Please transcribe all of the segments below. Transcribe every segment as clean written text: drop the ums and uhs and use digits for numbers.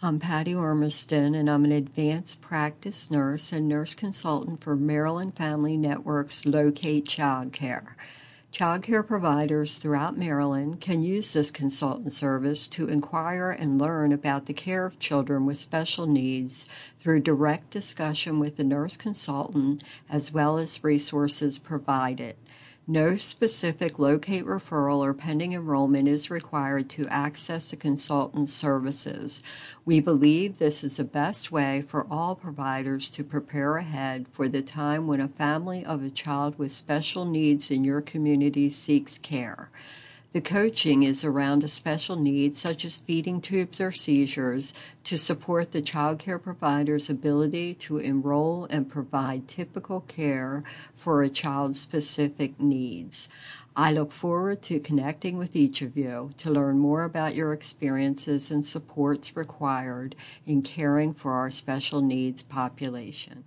I'm Patty Ormiston, and I'm an advanced practice nurse and nurse consultant for Maryland Family Network's Locate Child Care. Child care providers throughout Maryland can use this consultant service to inquire and learn about the care of children with special needs through direct discussion with the nurse consultant as well as resources provided. No specific locate referral or pending enrollment is required to access the consultant's services. We believe this is the best way for all providers to prepare ahead for the time when a family of a child with special needs in your community seeks care. The coaching is around a special need such as feeding tubes or seizures to support the child care provider's ability to enroll and provide typical care for a child's specific needs. I look forward to connecting with each of you to learn more about your experiences and supports required in caring for our special needs population.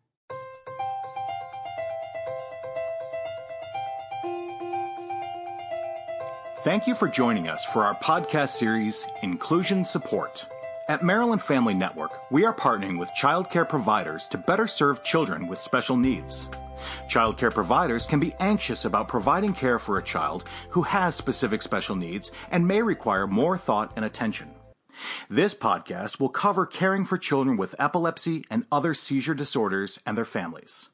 Thank you for joining us for our podcast series, Inclusion Support. At Maryland Family Network, we are partnering with child care providers to better serve children with special needs. Child care providers can be anxious about providing care for a child who has specific special needs and may require more thought and attention. This podcast will cover caring for children with epilepsy and other seizure disorders and their families.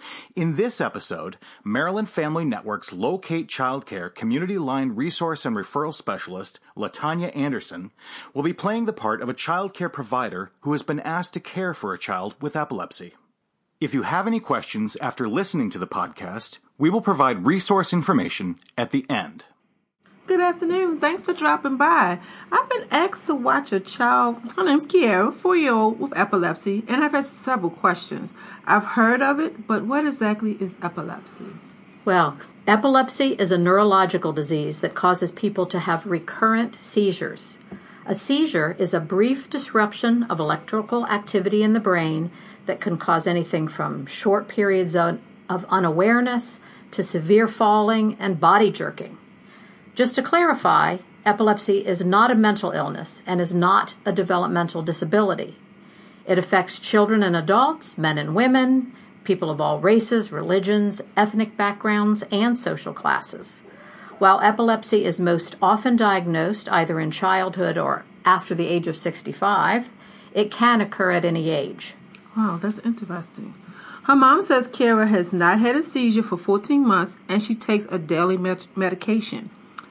In this episode, Maryland Family Network's Locate Child Care Community Line Resource and Referral Specialist, LaTanya Anderson, will be playing the part of a child care provider who has been asked to care for a child with epilepsy. If you have any questions after listening to the podcast, we will provide resource information at the end. Good afternoon. Thanks for dropping by. I've been asked to watch a child, her name's Kiara, 4-year-old with epilepsy, and I've had several questions. I've heard of it, but what exactly is epilepsy? Well, epilepsy is a neurological disease that causes people to have recurrent seizures. A seizure is a brief disruption of electrical activity in the brain that can cause anything from short periods of unawareness to severe falling and body jerking. Just to clarify, epilepsy is not a mental illness and is not a developmental disability. It affects children and adults, men and women, people of all races, religions, ethnic backgrounds, and social classes. While epilepsy is most often diagnosed either in childhood or after the age of 65, it can occur at any age. Wow, that's interesting. Her mom says Kiara has not had a seizure for 14 months and she takes a daily medication.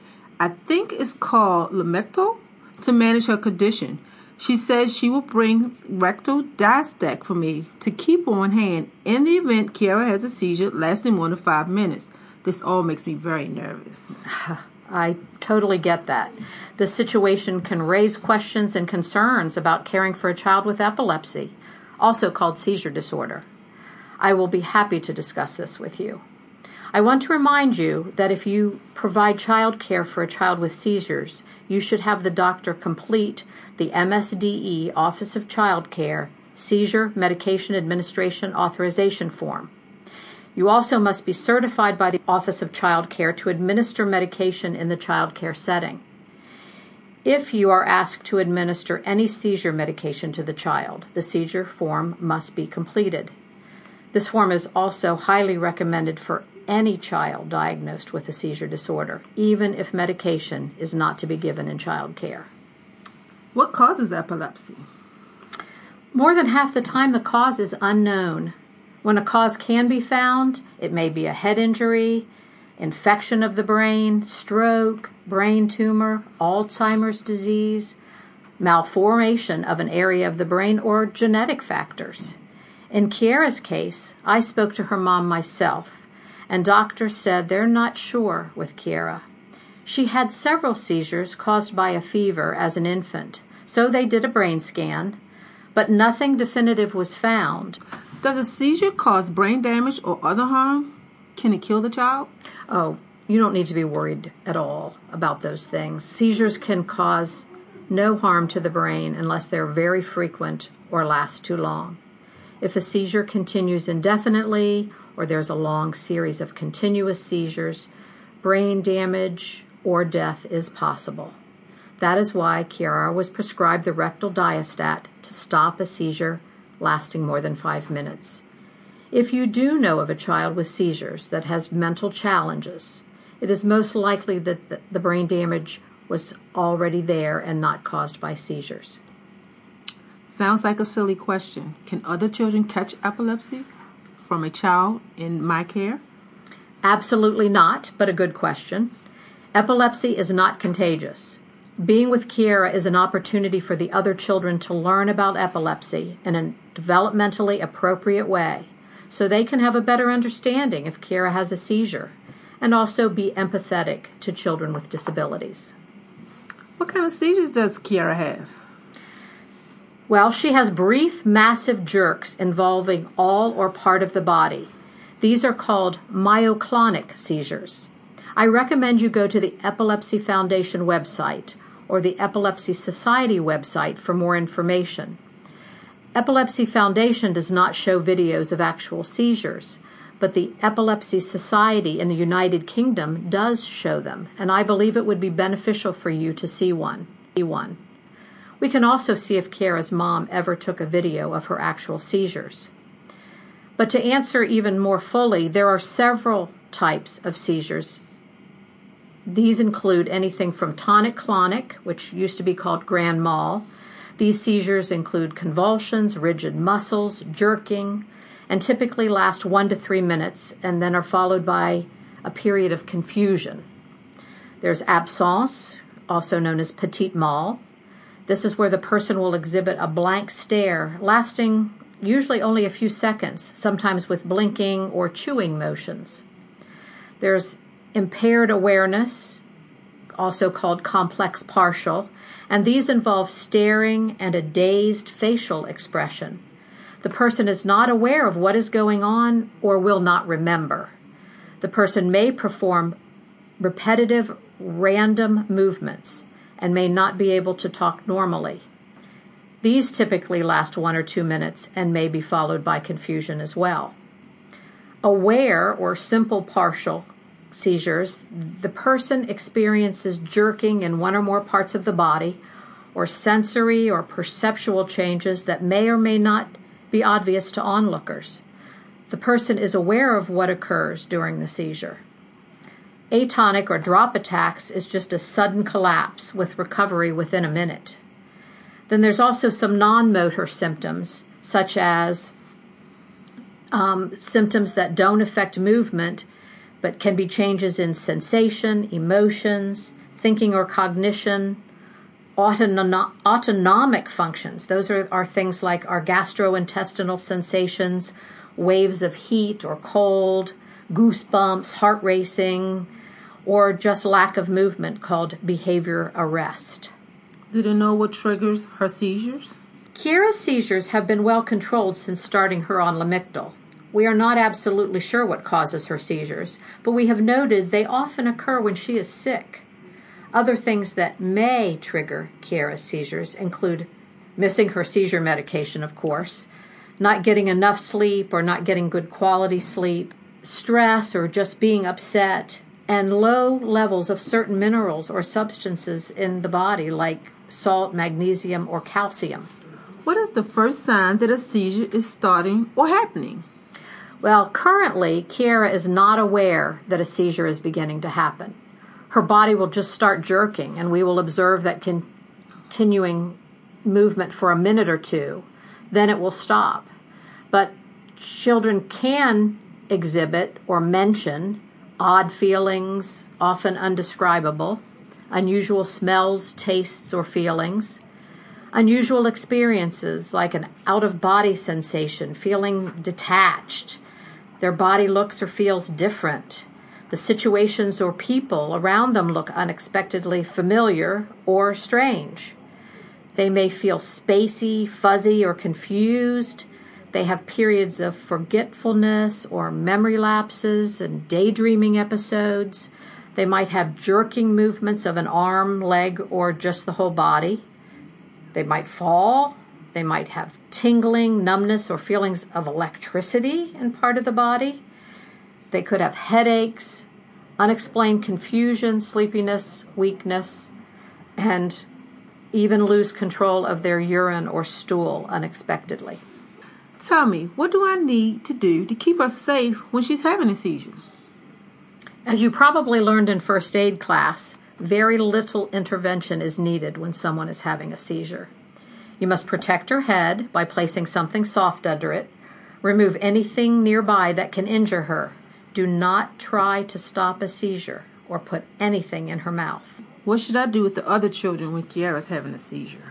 I think it's called Lamictal, to manage her condition. She says she will bring rectal Diastec for me to keep on hand in the event Kiara has a seizure lasting more than 5 minutes. This all makes me very nervous. I totally get that. This situation can raise questions and concerns about caring for a child with epilepsy, also called seizure disorder. I will be happy to discuss this with you. I want to remind you that if you provide child care for a child with seizures, you should have the doctor complete the MSDE Office of Child Care Seizure Medication Administration Authorization Form. You also must be certified by the Office of Child Care to administer medication in the child care setting. If you are asked to administer any seizure medication to the child, the seizure form must be completed. This form is also highly recommended for any child diagnosed with a seizure disorder, even if medication is not to be given in child care. What causes epilepsy? More than half the time, the cause is unknown. When a cause can be found, it may be a head injury, infection of the brain, stroke, brain tumor, Alzheimer's disease, malformation of an area of the brain, or genetic factors. In Kiara's case, I spoke to her mom myself, and doctors said they're not sure with Kiara. She had several seizures caused by a fever as an infant, so they did a brain scan, but nothing definitive was found. Does a seizure cause brain damage or other harm? Can it kill the child? Oh, you don't need to be worried at all about those things. Seizures can cause no harm to the brain unless they're very frequent or last too long. If a seizure continues indefinitely or there's a long series of continuous seizures, brain damage or death is possible. That is why Kiara was prescribed the rectal diastat to stop a seizure lasting more than 5 minutes. If you do know of a child with seizures that has mental challenges, it is most likely that the brain damage was already there and not caused by seizures. Sounds like a silly question. Can other children catch epilepsy from a child in my care? Absolutely not, but a good question. Epilepsy is not contagious. Being with Kiara is an opportunity for the other children to learn about epilepsy in a developmentally appropriate way, so they can have a better understanding if Kiara has a seizure, and also be empathetic to children with disabilities. What kind of seizures does Kiara have? Well, she has brief, massive jerks involving all or part of the body. These are called myoclonic seizures. I recommend you go to the Epilepsy Foundation website or the Epilepsy Society website for more information. Epilepsy Foundation does not show videos of actual seizures, but the Epilepsy Society in the United Kingdom does show them, and I believe it would be beneficial for you to see one. We can also see if Kiara's mom ever took a video of her actual seizures. But to answer even more fully, there are several types of seizures. These include anything from tonic-clonic, which used to be called grand mal. These seizures include convulsions, rigid muscles, jerking, and typically last 1 to 3 minutes and then are followed by a period of confusion. There's absence, also known as petit mal. This is where the person will exhibit a blank stare lasting usually only a few seconds, sometimes with blinking or chewing motions. There's impaired awareness, also called complex partial, and these involve staring and a dazed facial expression. The person is not aware of what is going on or will not remember. The person may perform repetitive, random movements and may not be able to talk normally. These typically last 1 or 2 minutes and may be followed by confusion as well. Aware or simple partial seizures, the person experiences jerking in one or more parts of the body or sensory or perceptual changes that may or may not be obvious to onlookers. The person is aware of what occurs during the seizure. Atonic or drop attacks is just a sudden collapse with recovery within a minute. Then there's also some non-motor symptoms, such as symptoms that don't affect movement, but can be changes in sensation, emotions, thinking or cognition, autonomic functions. Those are things like our gastrointestinal sensations, waves of heat or cold, goosebumps, heart racing, or just lack of movement called behavior arrest. Do they know what triggers her seizures? Kiara's seizures have been well controlled since starting her on Lamictal. We are not absolutely sure what causes her seizures, but we have noted they often occur when she is sick. Other things that may trigger Kiara's seizures include missing her seizure medication, of course, not getting enough sleep or not getting good quality sleep, stress or just being upset, and low levels of certain minerals or substances in the body like salt, magnesium, or calcium. What is the first sign that a seizure is starting or happening? Well, currently, Kiara is not aware that a seizure is beginning to happen. Her body will just start jerking, and we will observe that continuing movement for a minute or two. Then it will stop. But children can exhibit or mention odd feelings, often undescribable, unusual smells, tastes, or feelings, unusual experiences like an out-of-body sensation, feeling detached. Their body looks or feels different. The situations or people around them look unexpectedly familiar or strange. They may feel spacey, fuzzy, or confused. They have periods of forgetfulness or memory lapses and daydreaming episodes. They might have jerking movements of an arm, leg, or just the whole body. They might fall. They might have tingling, numbness, or feelings of electricity in part of the body. They could have headaches, unexplained confusion, sleepiness, weakness. and even lose control of their urine or stool unexpectedly. Tell me, what do I need to do to keep her safe when she's having a seizure? As you probably learned in first aid class, very little intervention is needed when someone is having a seizure. You must protect her head by placing something soft under it. Remove anything nearby that can injure her. Do not try to stop a seizure or put anything in her mouth. What should I do with the other children when Kiara's having a seizure?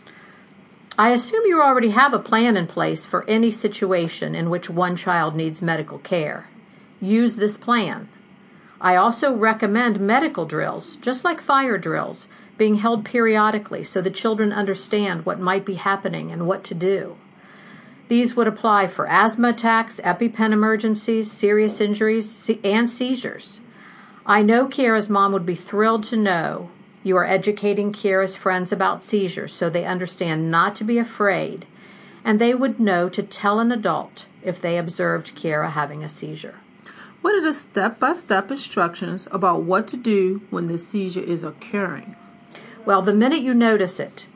I assume you already have a plan in place for any situation in which one child needs medical care. Use this plan. I also recommend medical drills, just like fire drills, being held periodically so the children understand what might be happening and what to do. These would apply for asthma attacks, EpiPen emergencies, serious injuries, and seizures. I know Kiara's mom would be thrilled to know you are educating Kiara's friends about seizures so they understand not to be afraid, and they would know to tell an adult if they observed Kiara having a seizure. What are the step-by-step instructions about what to do when the seizure is occurring? Well, the minute you notice it,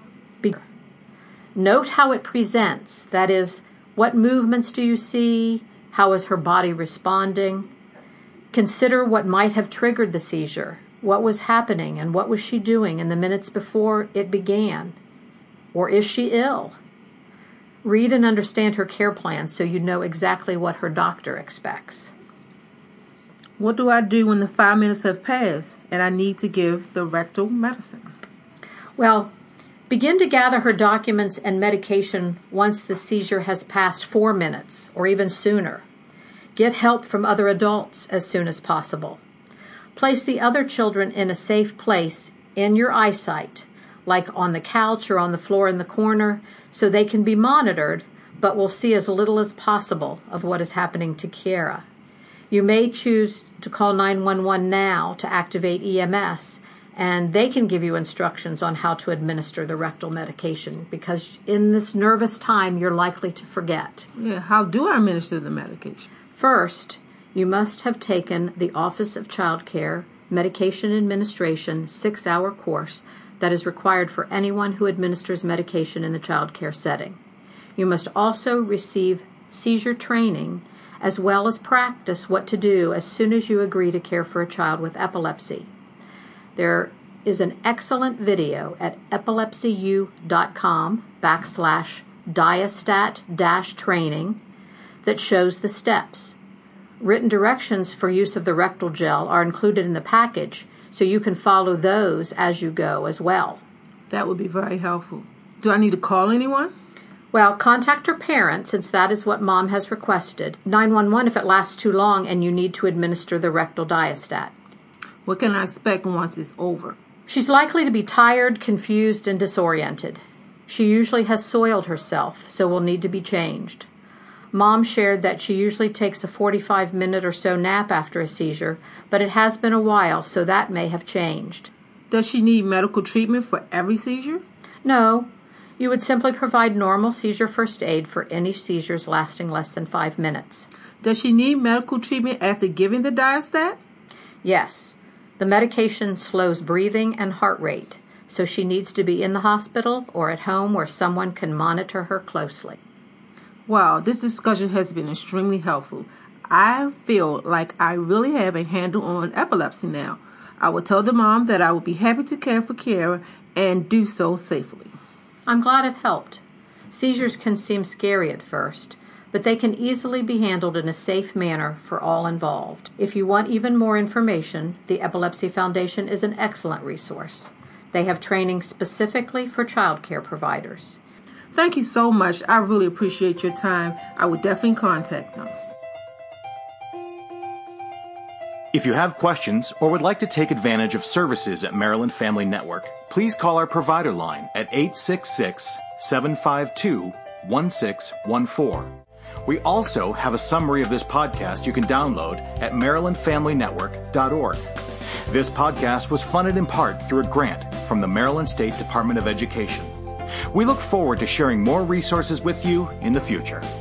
note how it presents. That is, what movements do you see? How is her body responding? Consider what might have triggered the seizure. What was happening and what was she doing in the minutes before it began? Or is she ill? Read and understand her care plan so you know exactly what her doctor expects. What do I do when the 5 minutes have passed and I need to give the rectal medicine? Well, begin to gather her documents and medication once the seizure has passed 4 minutes or even sooner. Get help from other adults as soon as possible. Place the other children in a safe place in your eyesight, like on the couch or on the floor in the corner, so they can be monitored, but will see as little as possible of what is happening to Kiara. You may choose to call 911 now to activate EMS, and they can give you instructions on how to administer the rectal medication, because in this nervous time, you're likely to forget. Yeah, how do I administer the medication? First, you must have taken the Office of Child Care Medication Administration 6-hour course that is required for anyone who administers medication in the child care setting. You must also receive seizure training as well as practice what to do as soon as you agree to care for a child with epilepsy. There is an excellent video at epilepsyu.com/diastat-training that shows the steps. Written directions for use of the rectal gel are included in the package, so you can follow those as you go as well. That would be very helpful. Do I need to call anyone? Well, contact her parent, since that is what Mom has requested. 911 if it lasts too long and you need to administer the rectal diastat. What can I expect once it's over? She's likely to be tired, confused, and disoriented. She usually has soiled herself, so will need to be changed. Mom shared that she usually takes a 45-minute or so nap after a seizure, but it has been a while, so that may have changed. Does she need medical treatment for every seizure? No. You would simply provide normal seizure first aid for any seizures lasting less than 5 minutes. Does she need medical treatment after giving the diastat? Yes. The medication slows breathing and heart rate, so she needs to be in the hospital or at home where someone can monitor her closely. Wow, this discussion has been extremely helpful. I feel like I really have a handle on epilepsy now. I will tell the mom that I will be happy to care for Kiara and do so safely. I'm glad it helped. Seizures can seem scary at first, but they can easily be handled in a safe manner for all involved. If you want even more information, the Epilepsy Foundation is an excellent resource. They have training specifically for child care providers. Thank you so much. I really appreciate your time. I will definitely contact them. If you have questions or would like to take advantage of services at Maryland Family Network, please call our provider line at 866-752-1614. We also have a summary of this podcast you can download at marylandfamilynetwork.org. This podcast was funded in part through a grant from the Maryland State Department of Education. We look forward to sharing more resources with you in the future.